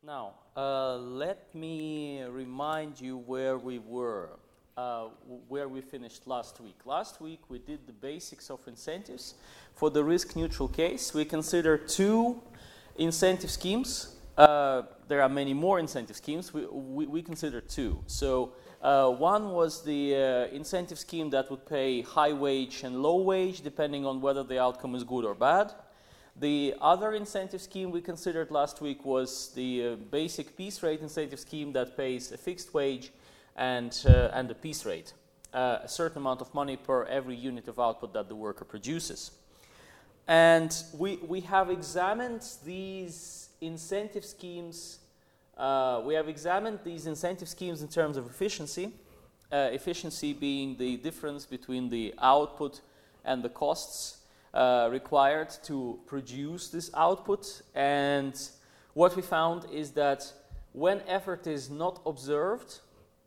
Now, let me remind you where we were, where we finished last week. Last week we did the basics of incentives. For the risk-neutral case, we considered two incentive schemes. There are many more incentive schemes. We considered two. So one was the incentive scheme that would pay high wage and low wage, depending on whether the outcome is good or bad. The other incentive scheme we considered last week was the basic piece rate incentive scheme that pays a fixed wage and a piece rate, a certain amount of money per every unit of output that the worker produces. And we have examined these incentive schemes. We have examined these incentive schemes in terms of efficiency, efficiency being the difference between the output and the costs required to produce this output. And what we found is that when effort is not observed,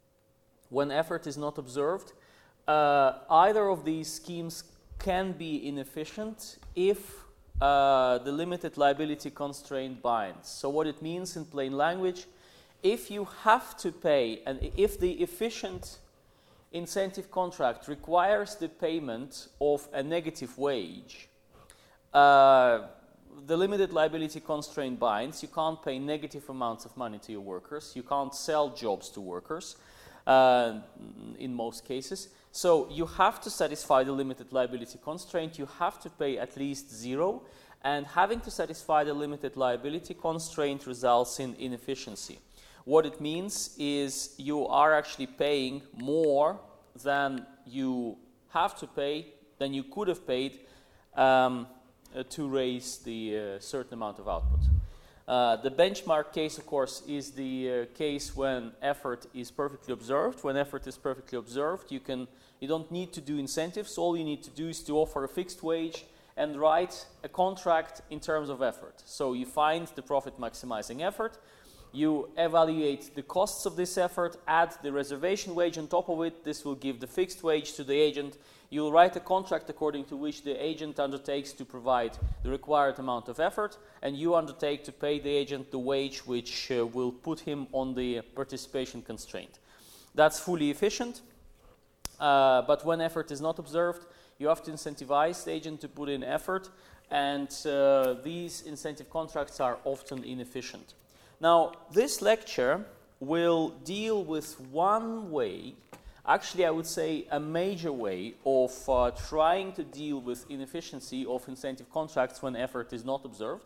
either of these schemes can be inefficient if the limited liability constraint binds. So what it means in plain language, if you have to pay, and if the efficient incentive contract requires the payment of a negative wage, the limited liability constraint binds. You can't pay negative amounts of money to your workers. You can't sell jobs to workers in most cases. So you have to satisfy the limited liability constraint. You have to pay at least zero. And having to satisfy the limited liability constraint results in inefficiency. What it means is you are actually paying more than you have to pay, than you could have paid to raise the certain amount of output. The benchmark case, of course, is the case when effort is perfectly observed. When effort is perfectly observed, you don't need to do incentives. All you need to do is to offer a fixed wage and write a contract in terms of effort. So you find the profit maximizing effort. You evaluate the costs of this effort, add the reservation wage on top of it. This will give the fixed wage to the agent. You'll write a contract according to which the agent undertakes to provide the required amount of effort, and you undertake to pay the agent the wage which will put him on the participation constraint. That's fully efficient, but when effort is not observed, you have to incentivize the agent to put in effort, and these incentive contracts are often inefficient. Now, this lecture will deal with one way, actually I would say a major way of trying to deal with inefficiency of incentive contracts when effort is not observed.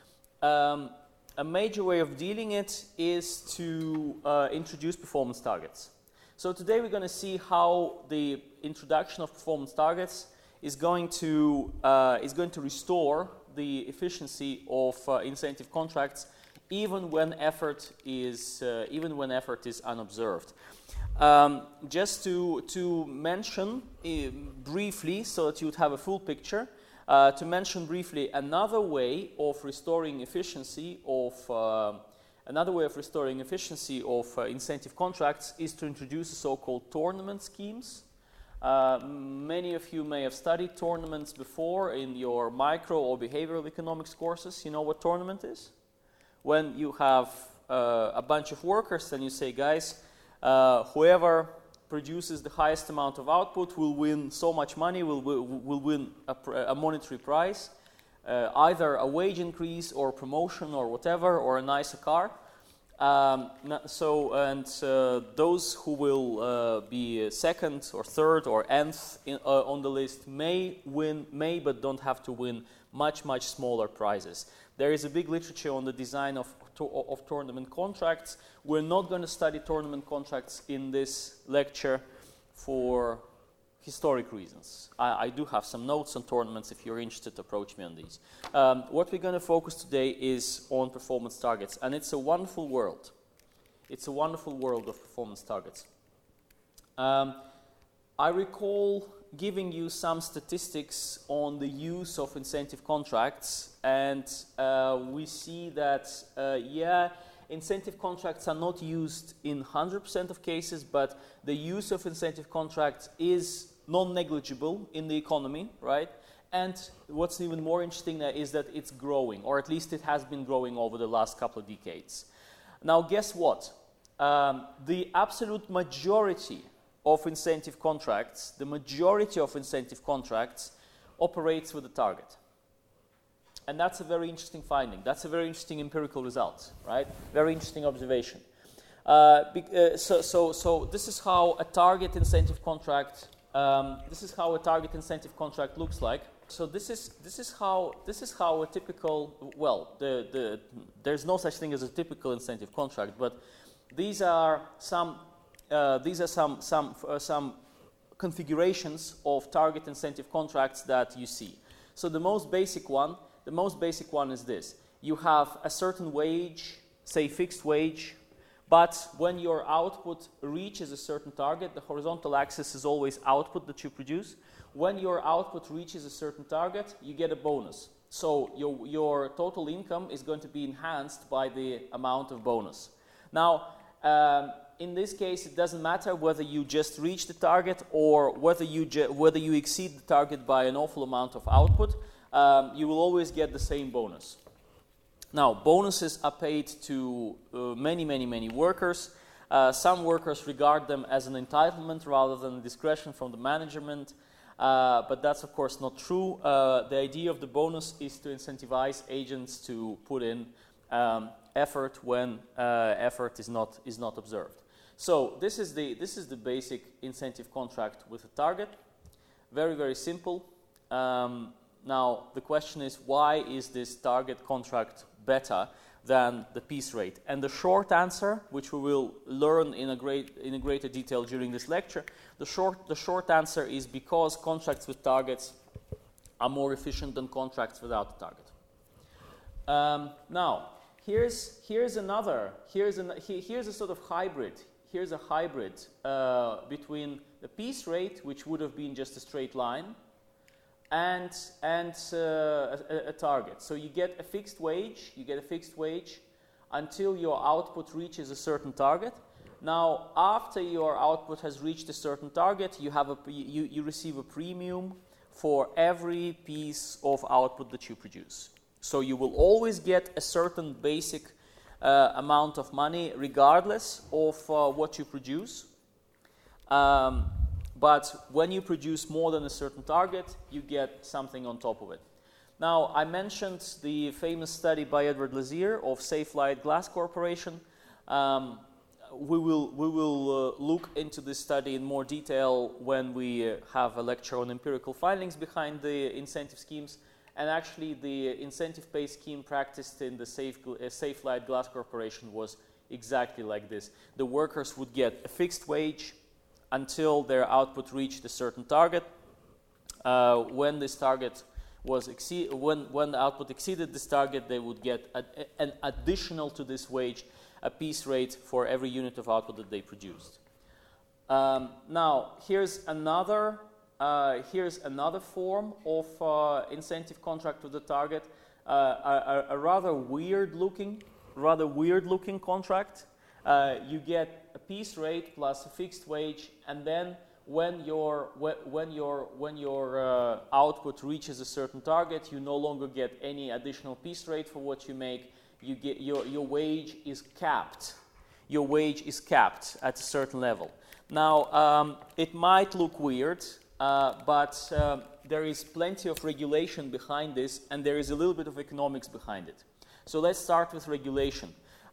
A major way of dealing it is to introduce performance targets. So today we're going to see how the introduction of performance targets is going to restore the efficiency of incentive contracts even when effort is unobserved. Just to mention briefly, so that you would have a full picture, to mention briefly another way of restoring efficiency of incentive contracts is to introduce the so-called tournament schemes. Many of you may have studied tournaments before in your micro or behavioral economics courses. You know what tournament is? When you have a bunch of workers and you say, guys, whoever produces the highest amount of output will win so much money, will win a monetary prize, either a wage increase or promotion or whatever, or a nicer car. Those who will be second or third or nth on the list may but don't have to win much smaller prizes. There is a big literature on the design of tournament contracts. We're not going to study tournament contracts in this lecture for historic reasons. I do have some notes on tournaments. If you're interested, approach me on these. What we're going to focus today is on performance targets, and it's a wonderful world. It's a wonderful world of performance targets. I recall giving you some statistics on the use of incentive contracts, and we see that, incentive contracts are not used in 100% of cases, but the use of incentive contracts is non-negligible in the economy, right? And what's even more interesting is that it's growing, or at least it has been growing over the last couple of decades. Now, guess what? The absolute majority of incentive contracts, operates with a target. And that's a very interesting finding. That's a very interesting empirical result, right? Very interesting observation. So this is how a target incentive contract looks like. So this is how a typical, well, there's no such thing as a typical incentive contract, but these are some configurations of target incentive contracts that you see. So the most basic one is this: you have a certain wage, say fixed wage, but when your output reaches a certain target, the horizontal axis is always output that you produce. When your output reaches a certain target, you get a bonus. So your total income is going to be enhanced by the amount of bonus. Now, in this case, it doesn't matter whether you just reach the target or whether you exceed the target by an awful amount of output. You will always get the same bonus. Now, bonuses are paid to many workers. Some workers regard them as an entitlement rather than a discretion from the management, but that's of course not true. The idea of the bonus is to incentivize agents to put in effort when effort is not observed. So this is the basic incentive contract with a target. Very simple. Now the question is, why is this target contract better than the piece rate? And the short answer, which we will learn in greater detail during this lecture, the short answer is because contracts with targets are more efficient than contracts without a target. Now, here's a sort of hybrid. Here's a hybrid between the piece rate, which would have been just a straight line, and a target. So you get a fixed wage. Until your output reaches a certain target. Now, after your output has reached a certain target, you receive a premium for every piece of output that you produce. So you will always get a certain basic amount of money regardless of what you produce. But when you produce more than a certain target, you get something on top of it. Now, I mentioned the famous study by Edward Lazier of Safelite Glass Corporation. We will look into this study in more detail when we have a lecture on empirical findings behind the incentive schemes. And actually, the incentive pay scheme practiced in the Safelite Glass Corporation was exactly like this. The workers would get a fixed wage until their output reached a certain target. When this target when the output exceeded this target, they would get an additional to this wage, a piece rate for every unit of output that they produced. Now, here's another form of incentive contract with the target, a rather weird looking contract. You get a piece rate plus a fixed wage, and then when your output reaches a certain target, you no longer get any additional piece rate for what you make. You get your wage is capped. Your wage is capped at a certain level. Now, it might look weird, but there is plenty of regulation behind this, and there is a little bit of economics behind it. So let's start with regulation.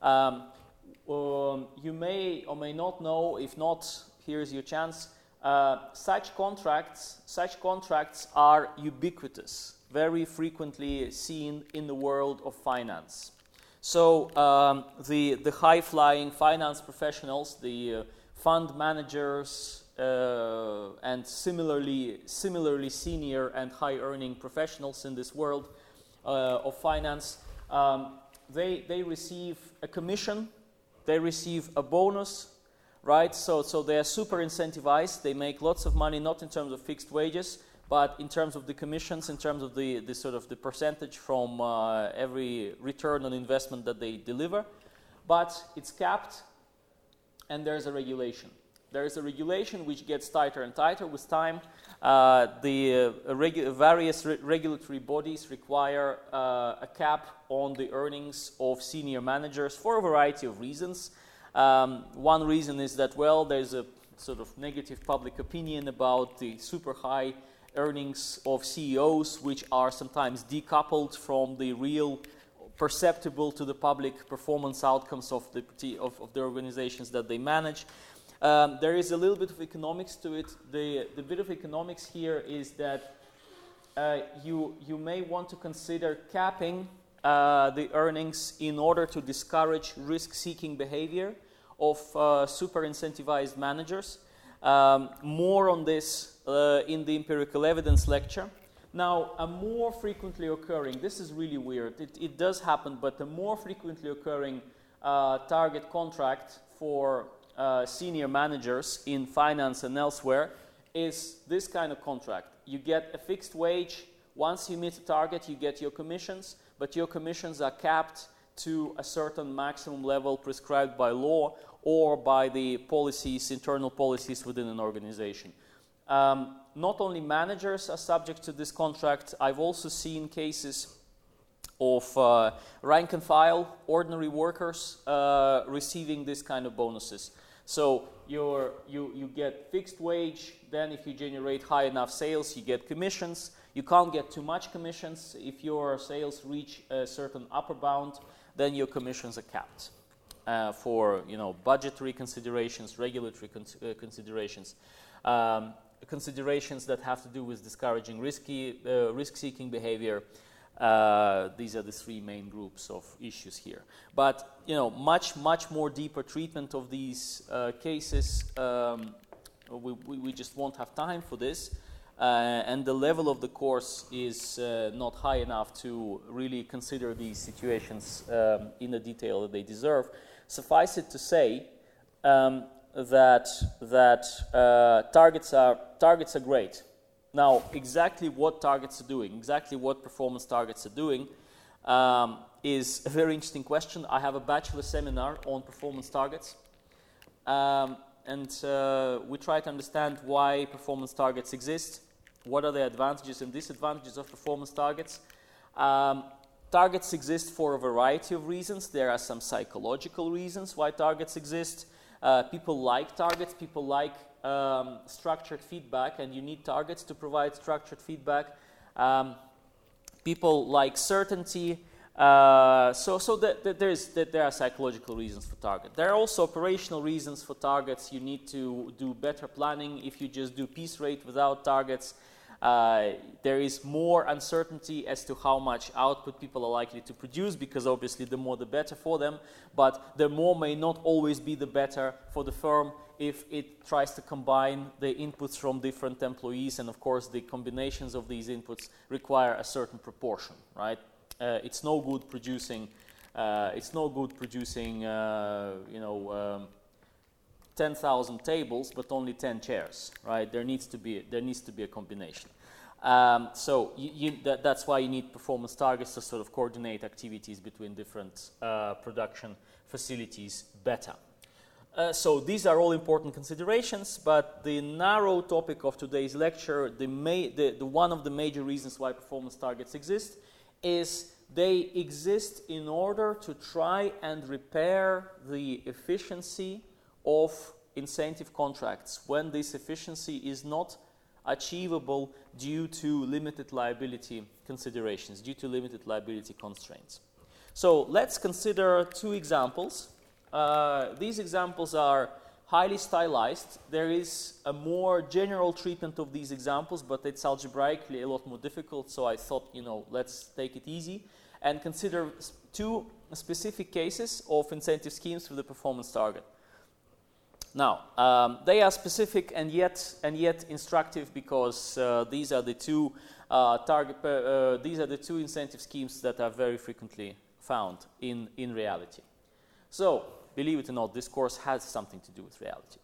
You may or may not know. If not, here's your chance. Such contracts are ubiquitous, very frequently seen in the world of finance. So the high-flying finance professionals, the fund managers, and similarly senior and high-earning professionals in this world of finance, they receive a commission, they receive a bonus. Right, so they are super incentivized. They make lots of money, not in terms of fixed wages, but in terms of the commissions, in terms of the sort of the percentage from every return on investment that they deliver. But it's capped, and there's a regulation. there is a regulation which gets tighter and tighter with time. Various regulatory bodies require a cap on the earnings of senior managers for a variety of reasons. One reason is that, well, there's a sort of negative public opinion about the super high earnings of CEOs, which are sometimes decoupled from the real perceptible to the public performance outcomes of the organizations that they manage. There is a little bit of economics to it. The bit of economics here is that you may want to consider capping the earnings in order to discourage risk-seeking behavior of super incentivized managers. More on this in the empirical evidence lecture. Now, a more frequently occurring, this is really weird, it does happen, but a more frequently occurring target contract for senior managers in finance and elsewhere is this kind of contract. You get a fixed wage. Once you meet a target, you get your commissions, but your commissions are capped to a certain maximum level prescribed by law or by the policies, internal policies within an organization. Not only managers are subject to this contract, I've also seen cases of rank and file, ordinary workers receiving this kind of bonuses. So you get fixed wage, then if you generate high enough sales, you get commissions. You can't get too much commissions. If your sales reach a certain upper bound, then your commissions are capped for budgetary considerations, regulatory considerations. Considerations that have to do with discouraging risk-seeking behavior. These are the three main groups of issues here. But much more deeper treatment of these cases. We just won't have time for this, and the level of the course is not high enough to really consider these situations in the detail that they deserve. Suffice it to say that targets are great. Now, exactly what targets are doing, exactly what performance targets are doing, is a very interesting question. I have a bachelor seminar on performance targets, and we try to understand why performance targets exist, what are the advantages and disadvantages of performance targets. Targets exist for a variety of reasons. There are some psychological reasons why targets exist. People like targets, people like structured feedback, and you need targets to provide structured feedback. People like certainty. There are psychological reasons for target. There are also operational reasons for targets. You need to do better planning. If you just do piece rate without targets, there is more uncertainty as to how much output people are likely to produce, because obviously the more the better for them, but the more may not always be the better for the firm if it tries to combine the inputs from different employees, and of course the combinations of these inputs require a certain proportion, right? It's no good producing 10,000 tables, but only 10 chairs, right? There needs to be a combination. That's why you need performance targets to sort of coordinate activities between different production facilities better. So these are all important considerations, but the narrow topic of today's lecture, one of the major reasons why performance targets exist, is they exist in order to try and repair the efficiency of incentive contracts when this efficiency is not achievable due to limited liability considerations, due to limited liability constraints. So let's consider two examples. These examples are highly stylized. There is a more general treatment of these examples, but it's algebraically a lot more difficult, so I thought, let's take it easy and consider two specific cases of incentive schemes with a performance target. Now, they are specific and yet instructive, because these are the two incentive schemes that are very frequently found in reality. So, believe it or not, this course has something to do with reality.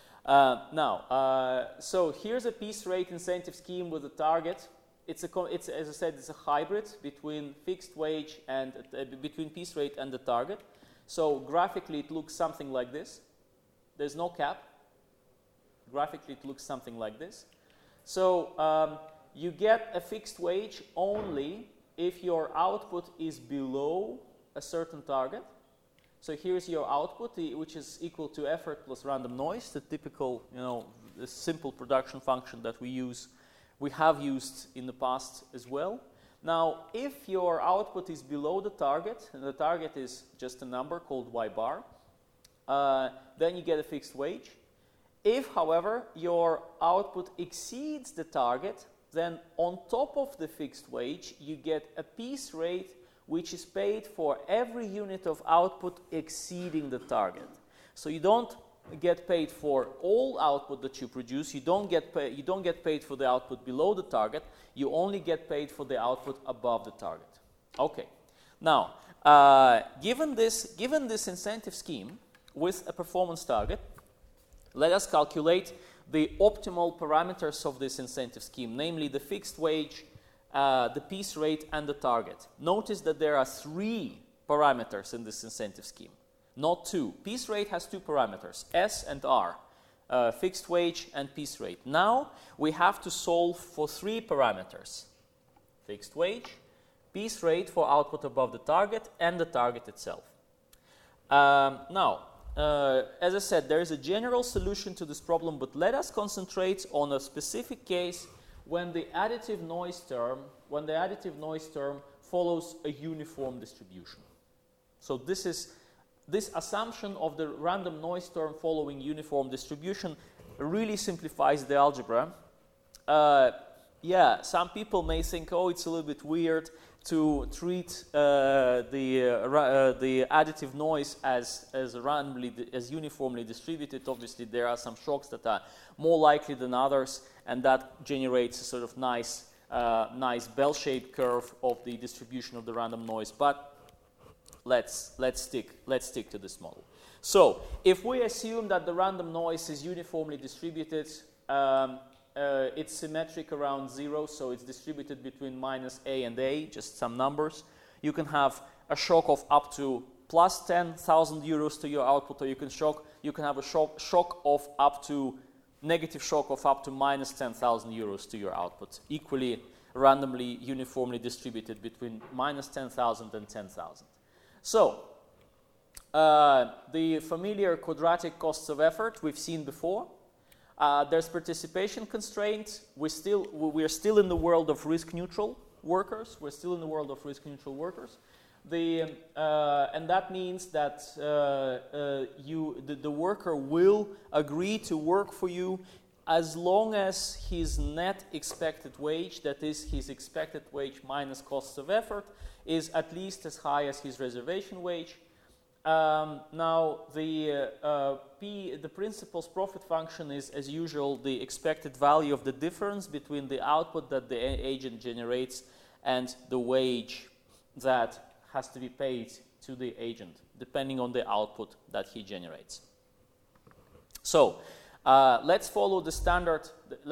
So here's a piece rate incentive scheme with a target. It's as I said, it's a hybrid between fixed wage and between piece rate and the target. So graphically, it looks something like this. There's no cap. Graphically, it looks something like this. So you get a fixed wage only if your output is below a certain target. So here's your output, which is equal to effort plus random noise, the typical, the simple production function that we have used in the past as well. Now, if your output is below the target, and the target is just a number called y bar, then you get a fixed wage. If, however, your output exceeds the target, then on top of the fixed wage, you get a piece rate which is paid for every unit of output exceeding the target. So you don't get paid for all output that you produce. You don't get paid for the output below the target. You only get paid for the output above the target. Okay. Now, given this incentive scheme with a performance target, let us calculate the optimal parameters of this incentive scheme, namely the fixed wage, the piece rate, and the target. Notice that there are 3 parameters in this incentive scheme, not 2. Piece rate has 2 parameters, S and R, fixed wage and piece rate. Now we have to solve for 3 parameters, fixed wage, piece rate for output above the target, and the target itself. As I said, there is a general solution to this problem, but let us concentrate on a specific case when the additive noise term follows a uniform distribution. So this assumption of the random noise term following uniform distribution really simplifies the algebra. Some people may think, oh, it's a little bit weird to treat the additive noise as uniformly distributed. Obviously, there are some shocks that are more likely than others, and that generates a sort of nice bell-shaped curve of the distribution of the random noise. But let's stick to this model. So, if we assume that the random noise is uniformly distributed, it's symmetric around 0, so it's distributed between minus A and A, just some numbers. You can have a shock of up to plus 10,000 euros to your output, or you can have a shock of up to negative shock of up to minus 10,000 euros to your output, equally randomly uniformly distributed between minus 10,000 and 10,000. So the familiar quadratic costs of effort we've seen before. There's participation constraint. We're still in the world of risk-neutral workers. And that means that the worker will agree to work for you as long as his net expected wage, that is his expected wage minus costs of effort, is at least as high as his reservation wage. Now, the principal's profit function is, as usual, the expected value of the difference between the output that the agent generates and the wage that has to be paid to the agent, depending on the output that he generates. So, let's follow the standard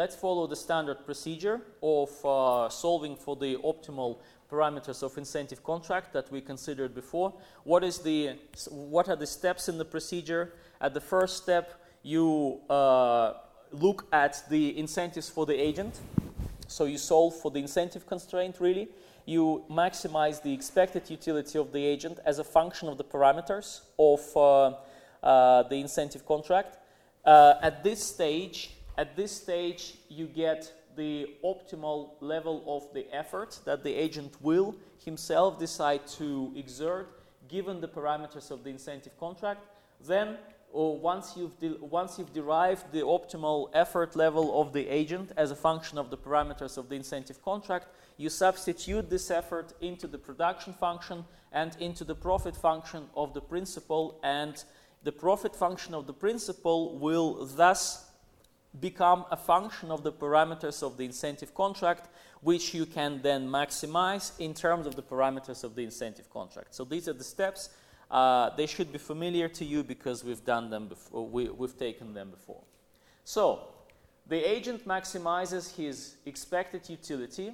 procedure of solving for the optimal parameters of incentive contract that we considered before. What are the steps in the procedure? At the first step, you look at the incentives for the agent. So you solve for the incentive constraint, really. You maximize the expected utility of the agent as a function of the parameters of the incentive contract. At this stage, you get the optimal level of the effort that the agent will himself decide to exert given the parameters of the incentive contract. Then, once you've derived the optimal effort level of the agent as a function of the parameters of the incentive contract, you substitute this effort into the production function and into the profit function of the principal, and the profit function of the principal will thus become a function of the parameters of the incentive contract, which you can then maximize in terms of the parameters of the incentive contract. So these are the steps. They should be familiar to you because we've done them before. We've taken them before. So the agent maximizes his expected utility,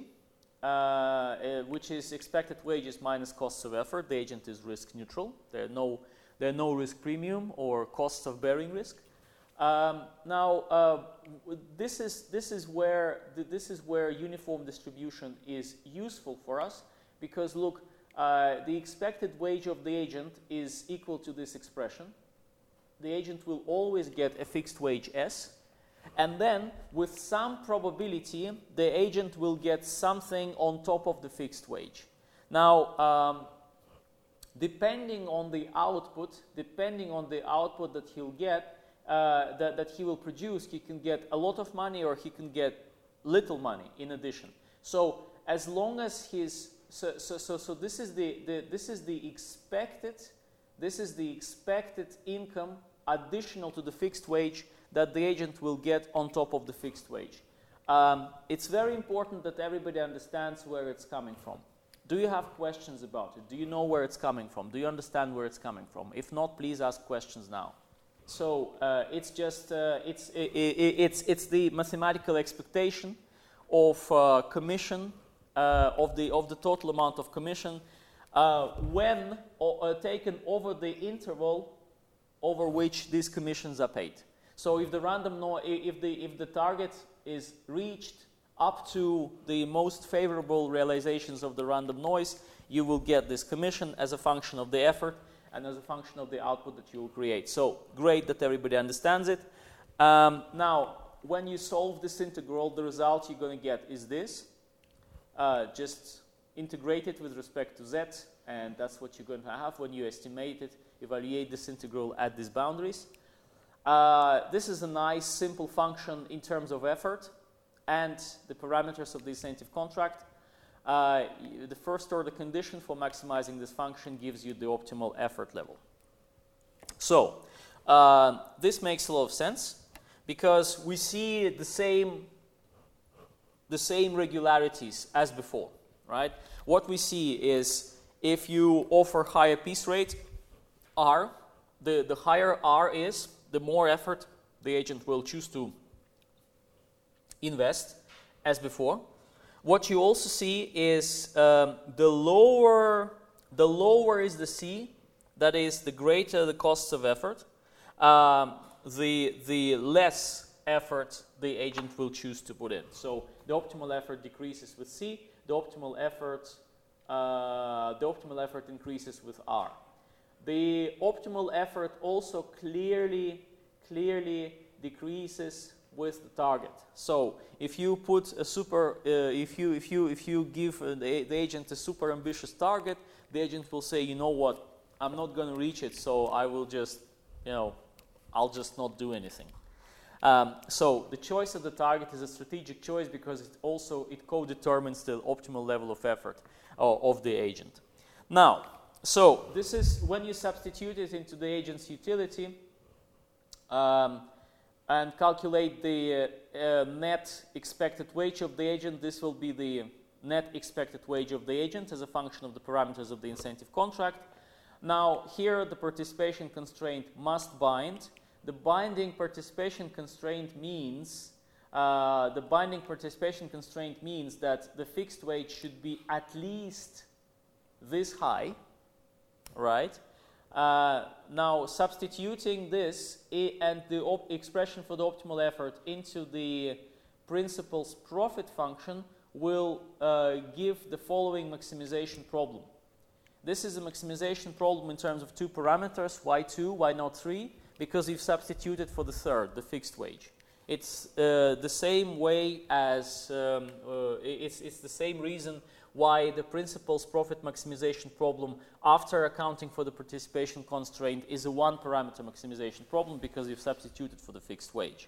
which is expected wages minus costs of effort. The agent is risk neutral. There are no risk premium or costs of bearing risk. This is where uniform distribution is useful for us, because look, the expected wage of the agent is equal to this expression. The agent will always get a fixed wage S, and then with some probability the agent will get something on top of the fixed wage. Now, depending on the output that he'll get, that he will produce, he can get a lot of money or he can get little money in addition. So as long as his this is the expected income additional to the fixed wage that the agent will get on top of the fixed wage. It's very important that everybody understands where it's coming from. Do you have questions about it? Do you know where it's coming from? Do you understand where it's coming from? If not, please ask questions now. So it's just it's the mathematical expectation of commission of the total amount of commission when taken over the interval over which these commissions are paid. So if the if the target is reached up to the most favorable realizations of the random noise, you will get this commission as a function of the effort and as a function of the output that you will create. So great that everybody understands it. Now, when you solve this integral, the result you're going to get is this. Just integrate it with respect to z, and that's what you're going to have when you evaluate this integral at these boundaries. This is a nice simple function in terms of effort and the parameters of the incentive contract. The first order condition for maximizing this function gives you the optimal effort level. So this makes a lot of sense because we see the same regularities as before, right? What we see is if you offer higher piece rate R, the higher R is, the more effort the agent will choose to invest as before. What you also see is the lower is the C, that is the greater the costs of effort, the less effort the agent will choose to put in. So the optimal effort decreases with C, the optimal effort increases with R. The optimal effort also clearly decreases with the target. So if you put a if you give the agent a super ambitious target, the agent will say, you know what, I'm not going to reach it, so I will just, I'll just not do anything. So the choice of the target is a strategic choice because it co-determines the optimal level of effort of the agent. Now, so this is when you substitute it into the agent's utility and calculate the net expected wage of the agent. This will be the net expected wage of the agent as a function of the parameters of the incentive contract. Now here the participation constraint must bind. The binding participation constraint means that the fixed wage should be at least this high, right? Now substituting this and the expression for the optimal effort into the principal's profit function will give the following maximization problem. This is a maximization problem in terms of two parameters, y2, y03, because you've substituted for the third, the fixed wage. It's the same way as, it's the same reason why the principal's profit maximization problem, after accounting for the participation constraint, is a one-parameter maximization problem because you've substituted for the fixed wage.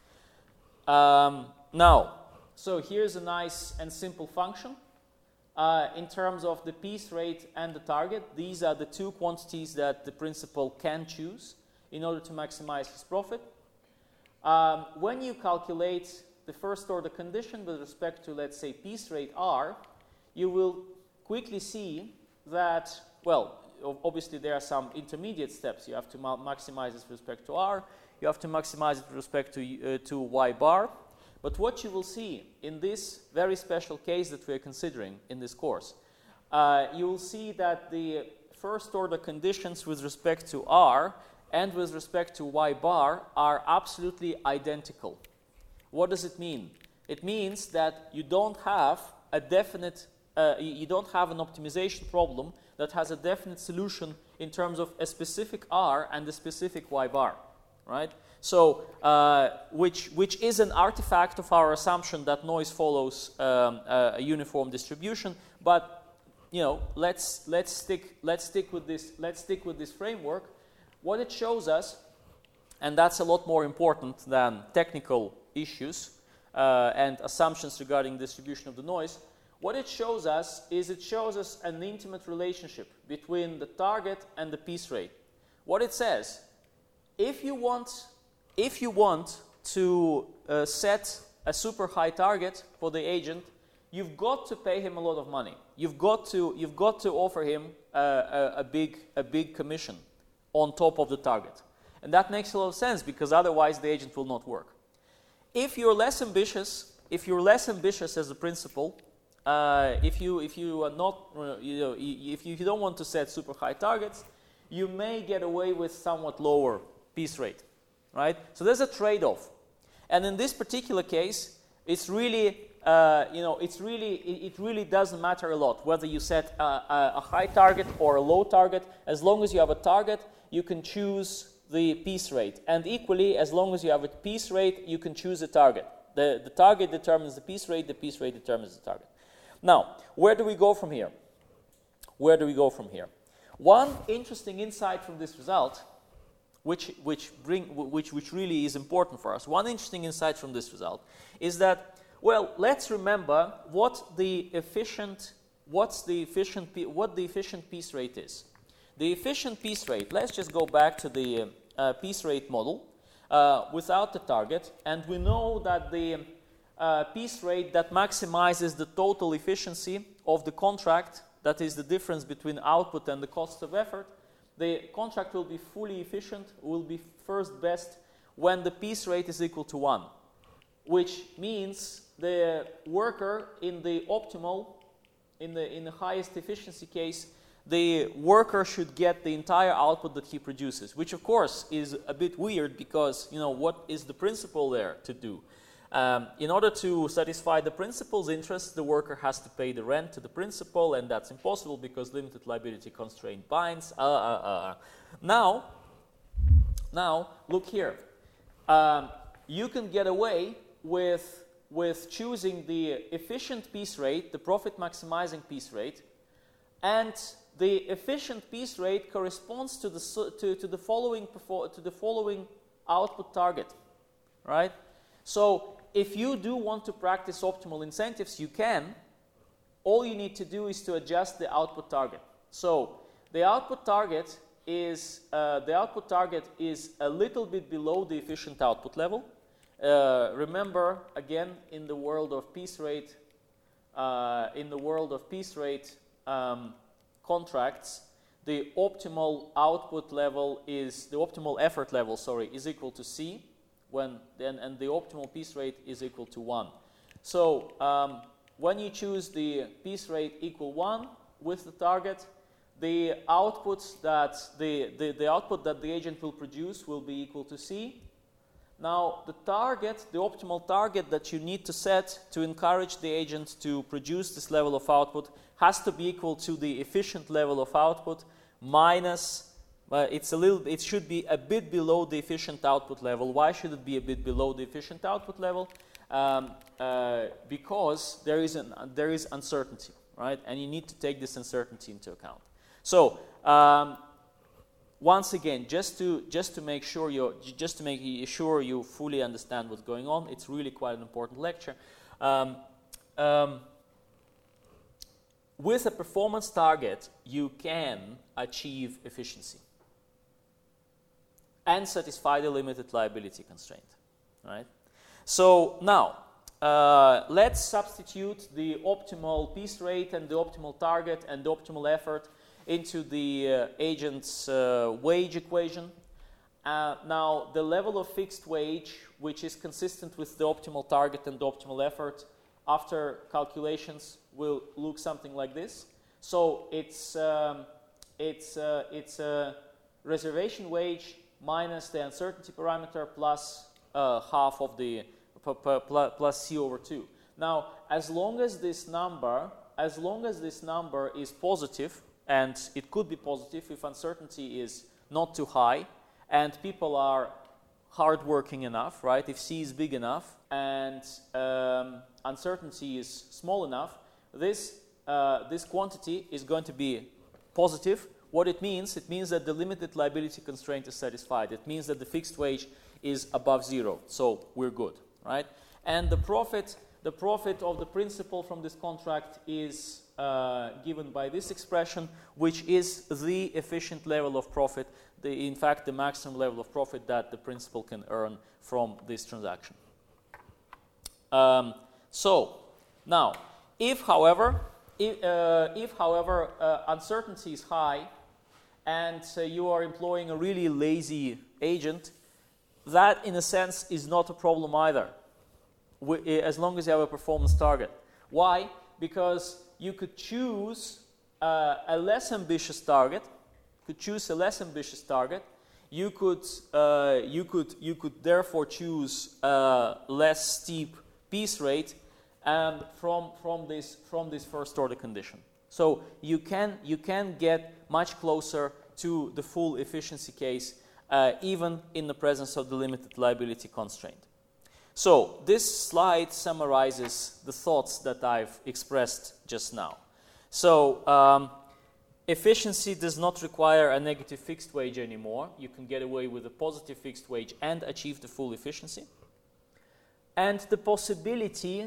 Now, so here's a nice and simple function. In terms of the piece rate and the target, these are the two quantities that the principal can choose in order to maximize his profit. When you calculate the first order condition with respect to, let's say, piece rate R, you will quickly see that, well, obviously there are some intermediate steps. You have to maximize it with respect to R, you have to maximize it with respect to Y bar. But what you will see in this very special case that we are considering in this course, you will see that the first order conditions with respect to R and with respect to y bar are absolutely identical. What does it mean? It means that you don't have a definite, you don't have an optimization problem that has a definite solution in terms of a specific r and a specific y bar, right? So, which is an artifact of our assumption that noise follows a uniform distribution. But you know, let's stick with this framework. What it shows us, and that's a lot more important than technical issues and assumptions regarding distribution of the noise. What it shows us is an intimate relationship between the target and the piece rate. What it says, if you want to set a super high target for the agent, you've got to pay him a lot of money. You've got to offer him a big commission on top of the target, and that makes a lot of sense because otherwise the agent will not work. If you're less ambitious as a principal, if you are not, if you don't want to set super high targets, you may get away with somewhat lower piece rate, right? So there's a trade-off, and in this particular case, it's really, it really doesn't matter a lot whether you set a high target or a low target. As long as you have a target, you can choose the piece rate, and equally, as long as you have a piece rate, you can choose a target. The target determines the piece rate determines the target. Now, where do we go from here? One interesting insight from this result, which really is important for us. One interesting insight from this result is that, well, let's remember what the efficient piece rate is. The efficient piece rate. Let's just go back to the piece rate model without the target, and we know that the piece rate that maximizes the total efficiency of the contract, that is the difference between output and the cost of effort, the contract will be fully efficient, will be first best when the piece rate is equal to 1, which means the worker in the optimal, in the highest efficiency case, the worker should get the entire output that he produces, which of course is a bit weird because, you know, what is the principal there to do? In order to satisfy the principal's interest, the worker has to pay the rent to the principal, and that's impossible because limited liability constraint binds. Now, look here. You can get away with choosing the efficient piece rate, the profit maximizing piece rate, and the efficient piece rate corresponds to the following output target, right? So if you do want to practice optimal incentives, you can. All you need to do is to adjust the output target. So the output target is a little bit below the efficient output level. Remember, again, in the world of piece rate, contracts, the optimal output level is the optimal effort level. Is equal to C, and the optimal piece rate is equal to 1. So when you choose the piece rate equal 1 with the target, the output that the output that the agent will produce will be equal to C. Now, the optimal target that you need to set to encourage the agent to produce this level of output has to be equal to the efficient level of output minus, it should be a bit below the efficient output level. Why should it be a bit below the efficient output level? Because there is uncertainty, right? And you need to take this uncertainty into account. So, once again, just to make sure you fully understand what's going on, it's really quite an important lecture. With a performance target, you can achieve efficiency and satisfy the limited liability constraint, right? So now, let's substitute the optimal piece rate and the optimal target and the optimal effort into the agent's wage equation. Now, the level of fixed wage, which is consistent with the optimal target and the optimal effort, after calculations will look something like this. So it's a reservation wage minus the uncertainty parameter plus half of the plus C over 2. Now, as long as this number is positive, and it could be positive if uncertainty is not too high, and people are hardworking enough, right? If C is big enough and uncertainty is small enough, this quantity is going to be positive. What it means that the limited liability constraint is satisfied. It means that the fixed wage is above 0, so we're good, right? And the profit of the principal from this contract is given by this expression, which is the efficient level of profit, in fact, the maximum level of profit that the principal can earn from this transaction. So, now, if however uncertainty is high and you are employing a really lazy agent, that in a sense is not a problem either, as long as you have a performance target. Why? Because you could choose a less ambitious target. You could therefore choose a less steep piece rate from this first order condition. So you can get much closer to the full efficiency case even in the presence of the limited liability constraint. So this slide summarizes the thoughts that I've expressed just now. So efficiency does not require a negative fixed wage anymore. You can get away with a positive fixed wage and achieve the full efficiency. And the possibility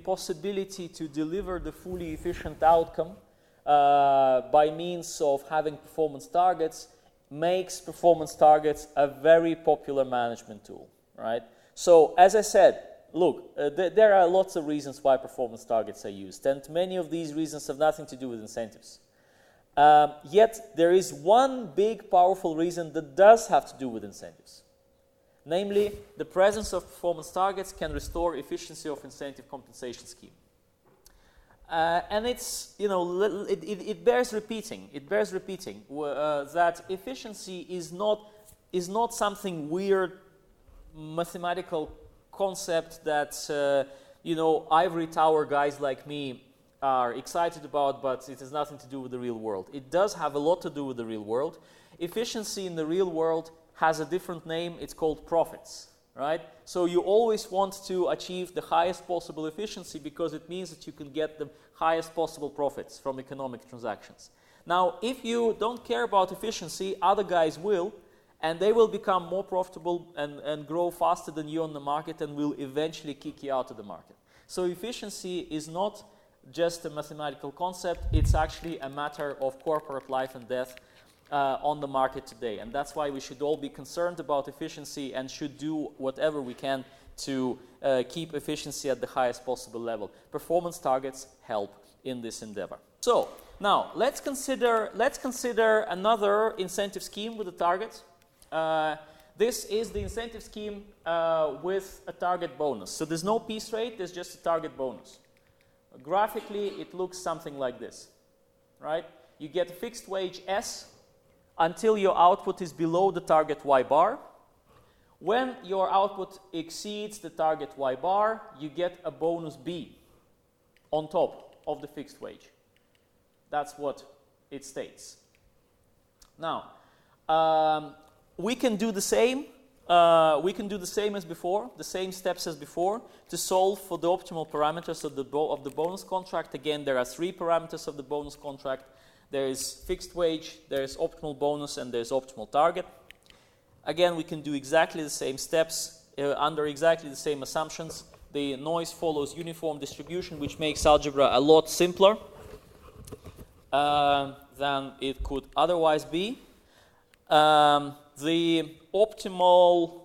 to deliver the fully efficient outcome by means of having performance targets makes performance targets a very popular management tool, right? So, as I said, look, there are lots of reasons why performance targets are used, and many of these reasons have nothing to do with incentives. Yet, there is one big, powerful reason that does have to do with incentives. Namely, the presence of performance targets can restore efficiency of incentive compensation scheme. And it's, it bears repeating. It bears repeating that efficiency is not something weird mathematical concept that ivory tower guys like me are excited about, but it has nothing to do with the real world. It does have a lot to do with the real world. Efficiency in the real world has a different name. It's called profits, right? So you always want to achieve the highest possible efficiency because it means that you can get the highest possible profits from economic transactions. Now, if you don't care about efficiency, other guys will, and they will become more profitable and grow faster than you on the market and will eventually kick you out of the market. So efficiency is not just a mathematical concept, it's actually a matter of corporate life and death on the market today. And that's why we should all be concerned about efficiency and should do whatever we can to keep efficiency at the highest possible level. Performance targets help in this endeavor. So, now, let's consider another incentive scheme with a target. This is the incentive scheme with a target bonus. So there's no piece rate, there's just a target bonus. Graphically, it looks something like this, right? You get a fixed wage S until your output is below the target Y bar. When your output exceeds the target Y bar, you get a bonus B on top of the fixed wage. That's what it states. Now, we can do the same. As before, the same steps as before, to solve for the optimal parameters of the bonus contract. Again, there are 3 parameters of the bonus contract. There is fixed wage, there is optimal bonus, and there is optimal target. Again, we can do exactly the same steps under exactly the same assumptions. The noise follows uniform distribution, which makes algebra a lot simpler than it could otherwise be. The optimal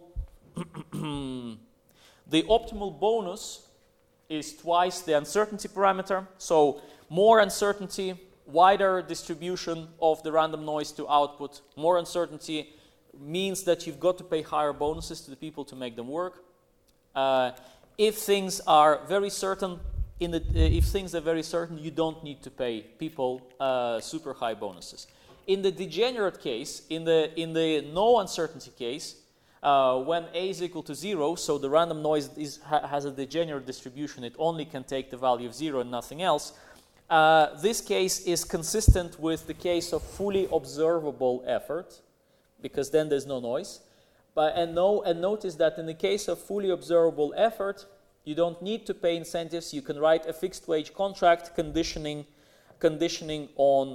bonus is twice the uncertainty parameter. So more uncertainty, wider distribution of the random noise to output. More uncertainty means that you've got to pay higher bonuses to the people to make them work. If things are very certain, you don't need to pay people super high bonuses. in the degenerate case, in the no uncertainty case, when a is equal to 0, so the random noise has a degenerate distribution, it only can take the value of 0 and nothing else, this case is consistent with the case of fully observable effort, because then there's no noise. And notice that in the case of fully observable effort, you don't need to pay incentives. You can write a fixed wage contract conditioning it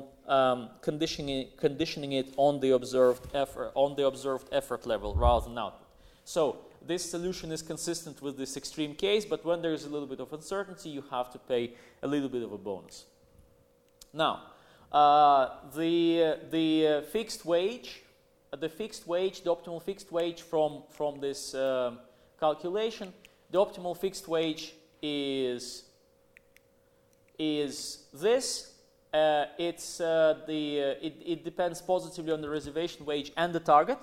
on the observed effort level rather than output. So this solution is consistent with this extreme case, but when there is a little bit of uncertainty, you have to pay a little bit of a bonus. Now, the fixed wage, the optimal fixed wage from this calculation, the optimal fixed wage is this. It depends positively on the reservation wage and the target,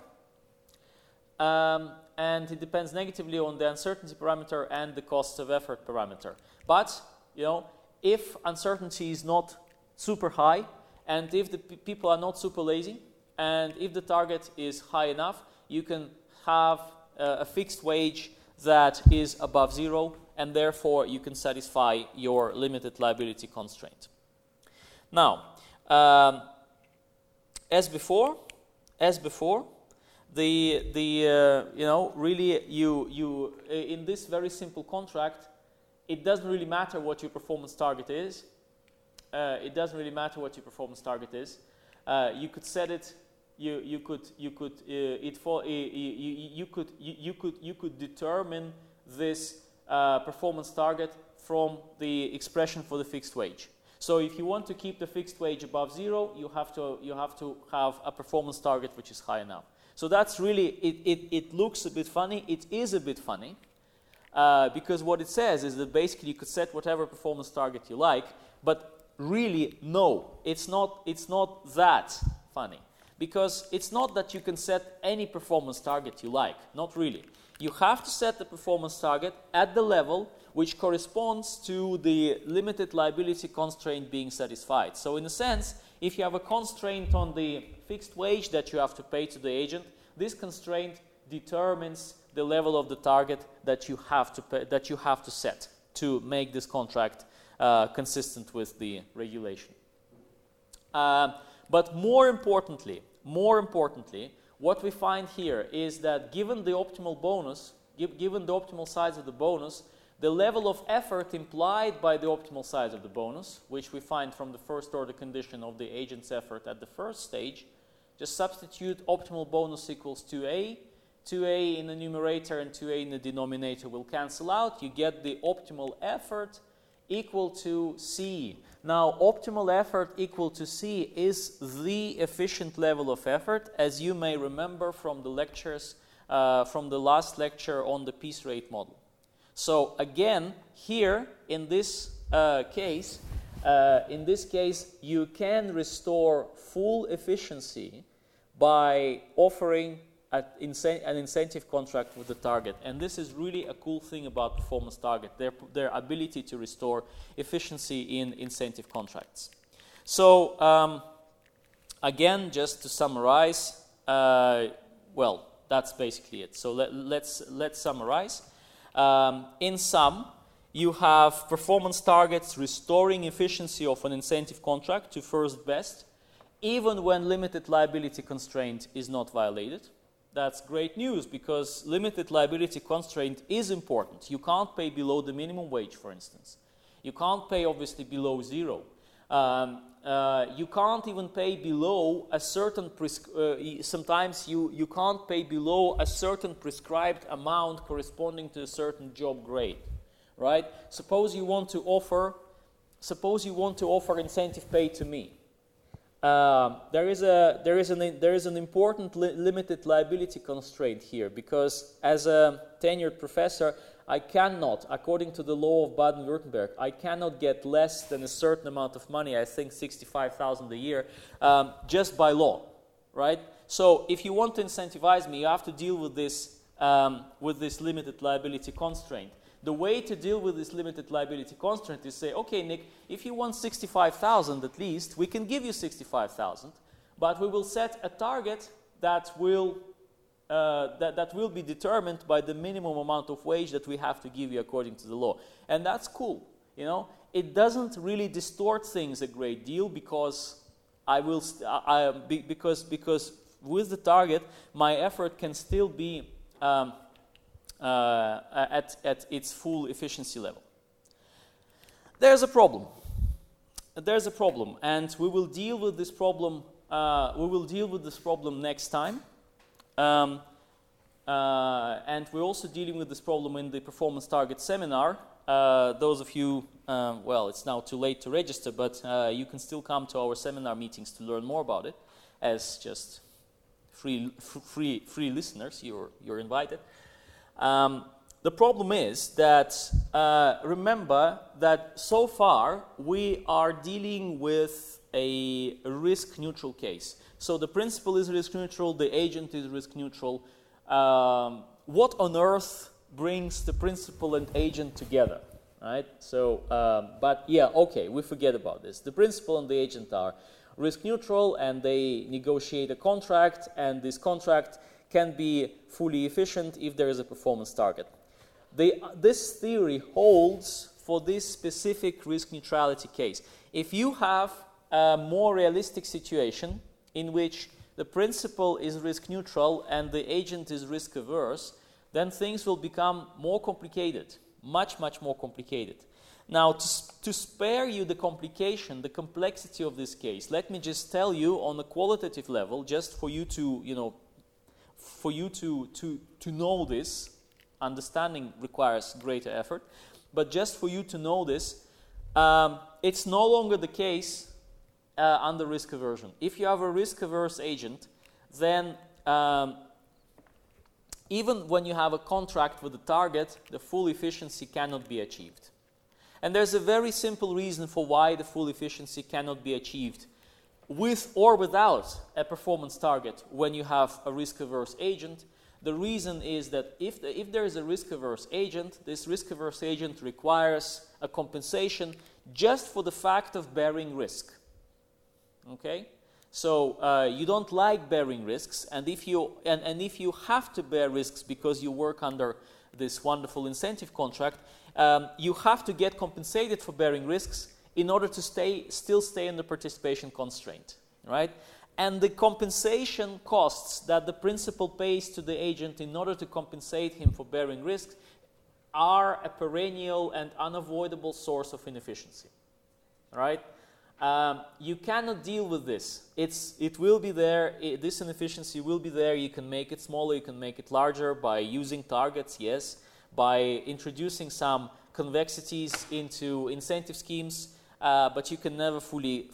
and it depends negatively on the uncertainty parameter and the cost of effort parameter. But if uncertainty is not super high, and if the people are not super lazy, and if the target is high enough, you can have a fixed wage that is above 0, and therefore you can satisfy your limited liability constraint. Now, as before, really you in this very simple contract, it doesn't really matter what your performance target is. You could set it. You could determine this performance target from the expression for the fixed wage. So if you want to keep the fixed wage above 0, you have to have a performance target which is high enough. So that's really it looks a bit funny. It is a bit funny because what it says is that basically you could set whatever performance target you like, but really no, it's not that funny. Because it's not that you can set any performance target you like, not really. You have to set the performance target at the level which corresponds to the limited liability constraint being satisfied. So in a sense, if you have a constraint on the fixed wage that you have to pay to the agent, this constraint determines the level of the target that you have to set to make this contract consistent with the regulation. But more importantly, what we find here is that given the optimal bonus, given the optimal size of the bonus, the level of effort implied by the optimal size of the bonus, which we find from the first order condition of the agent's effort at the first stage, just substitute optimal bonus equals 2a. 2a in the numerator and 2a in the denominator will cancel out. You get the optimal effort equal to C. Now, optimal effort equal to C is the efficient level of effort, as you may remember from the lectures, from the last lecture on the piece rate model. So again, here in this case, you can restore full efficiency by offering an incentive contract with the target. And this is really a cool thing about performance target, their ability to restore efficiency in incentive contracts. So again, just to summarize, well, that's basically it. So let's summarize. In sum, you have performance targets restoring efficiency of an incentive contract to first best, even when limited liability constraint is not violated. That's great news because limited liability constraint is important. You can't pay below the minimum wage, for instance. You can't pay obviously below 0. You can't even pay below a certain sometimes you can't pay below a certain prescribed amount corresponding to a certain job grade, right? Suppose you want to offer incentive pay to me. There is an important limited liability constraint here because as a tenured professor, I cannot, according to the law of Baden-Württemberg, I cannot get less than a certain amount of money, I think 65,000 a year, just by law, right? So if you want to incentivize me, you have to deal with this limited liability constraint. The way to deal with this limited liability constraint is say, okay, Nick, if you want 65,000 at least, we can give you 65,000, but we will set a target that will that will be determined by the minimum amount of wage that we have to give you according to the law. And that's cool, you know. It doesn't really distort things a great deal, because because with the target, my effort can still be at its full efficiency level. There's a problem. There's a problem, and we will deal with this problem. Next time. And we're also dealing with this problem in the performance target seminar. Those of you, well, it's now too late to register, but you can still come to our seminar meetings to learn more about it, as just free listeners. You're invited. The problem is that remember that so far we are dealing with a risk-neutral case. So the principal is risk-neutral, the agent is risk-neutral. What on earth brings the principal and agent together, right? So, but yeah, okay, we forget about this. The principal and the agent are risk-neutral, and they negotiate a contract, and this contract can be fully efficient if there is a performance target. This theory holds for this specific risk neutrality case. If you have a more realistic situation in which the principal is risk neutral and the agent is risk averse, then things will become more complicated, much more complicated. Now, to spare you the complication, the complexity of this case, let me just tell you on a qualitative level, just for you to, you know, for you to know this. Understanding requires greater effort, but just for you to know this, it's no longer the case under risk aversion. If you have a risk-averse agent, then even when you have a contract with a target, the full efficiency cannot be achieved. And there's a very simple reason for why the full efficiency cannot be achieved with or without a performance target when you have a risk-averse agent. The reason is that if there is a risk-averse agent, this risk-averse agent requires a compensation just for the fact of bearing risk. Okay? So you don't like bearing risks, and if you have to bear risks because you work under this wonderful incentive contract, you have to get compensated for bearing risks in order to still stay in the participation constraint, right? And the compensation costs that the principal pays to the agent in order to compensate him for bearing risks are a perennial and unavoidable source of inefficiency, right? You cannot deal with this. It will be there. This inefficiency will be there. You can make it smaller. You can make it larger by using targets, yes, by introducing some convexities into incentive schemes, but you can never fully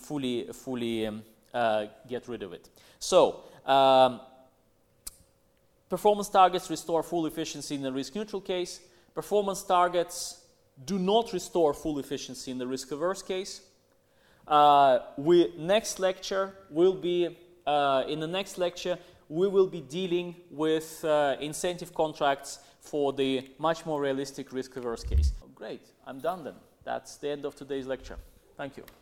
get rid of it. So, performance targets restore full efficiency in the risk-neutral case. Performance targets do not restore full efficiency in the risk-averse case. Next lecture will be in the next lecture we will be dealing with incentive contracts for the much more realistic risk-averse case. Oh, great, I'm done then. That's the end of today's lecture. Thank you.